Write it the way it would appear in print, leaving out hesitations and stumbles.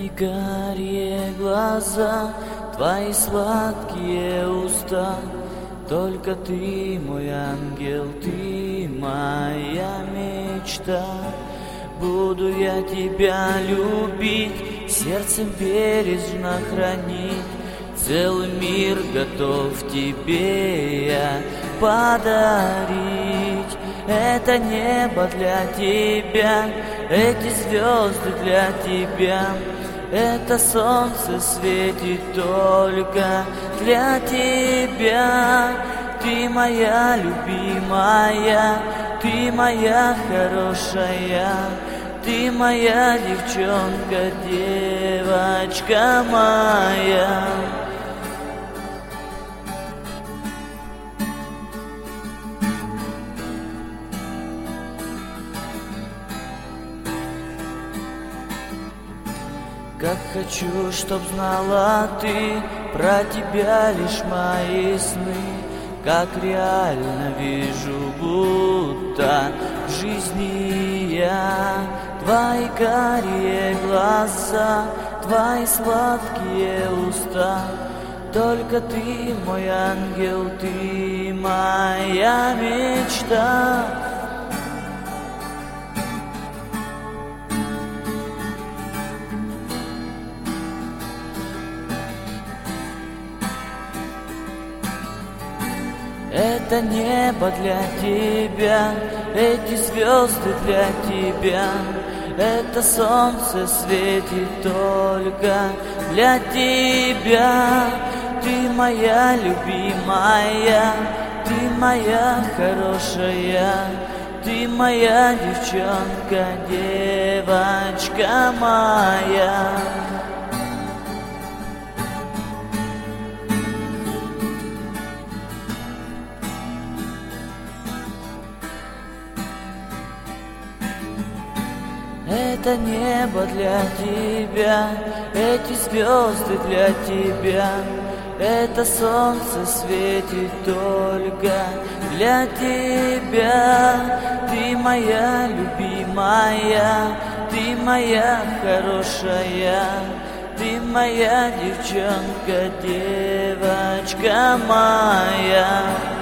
Твои карие глаза, твои сладкие уста, только ты, мой ангел, ты моя мечта. Буду я тебя любить, сердцем бережно хранить, целый мир готов тебе я подарить. Это небо для тебя, эти звезды для тебя, это солнце светит только для тебя. Ты моя любимая, ты моя хорошая, ты моя девчонка, девочка моя. Как хочу, чтоб знала ты про тебя лишь мои сны, как реально вижу, будто в жизни я. Твои карие глаза, твои сладкие уста, только ты, мой ангел, ты моя мечта. Это небо для тебя, эти звезды для тебя, это солнце светит только для тебя. Ты моя любимая, ты моя хорошая, ты моя девчонка, девочка моя. Это небо для тебя, эти звезды для тебя, это солнце светит только для тебя. Ты моя любимая, ты моя хорошая, ты моя девчонка, девочка моя.